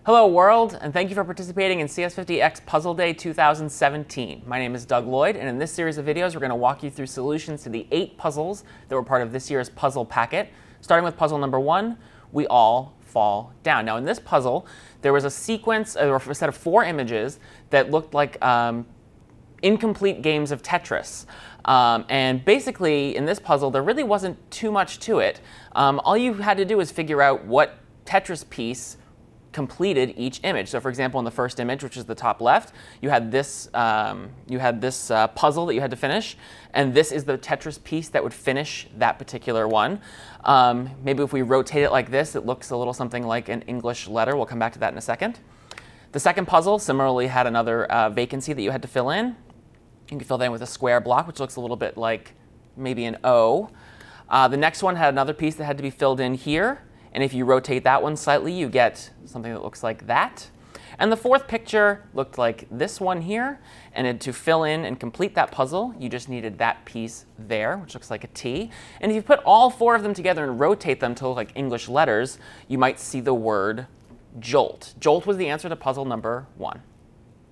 Hello world, and thank you for participating in CS50X Puzzle Day 2017. My name is Doug Lloyd, and in this series of videos we're going to walk you through solutions to the 8 puzzles that were part of this year's puzzle packet. Starting with puzzle number 1, we all fall down. Now in this puzzle, there was a sequence, or a set of 4 images that looked like incomplete games of Tetris. And basically, in this puzzle, there really wasn't too much to it. All you had to do was figure out what Tetris piece completed each image. So for example, in the first image, which is the top left, you had this puzzle that you had to finish, and this is the Tetris piece that would finish that particular one. Maybe if we rotate it like this, it looks a little something like an English letter. We'll come back to that in a second. The second puzzle similarly had another vacancy that you had to fill in. You can fill that in with a square block, which looks a little bit like maybe an O. The next one had another piece that had to be filled in here. And if you rotate that one slightly, you get something that looks like that. And the fourth picture looked like this one here. And to fill in and complete that puzzle, you just needed that piece there, which looks like a T. And if you put all 4 of them together and rotate them to look like English letters, you might see the word jolt. Jolt was the answer to puzzle number 1.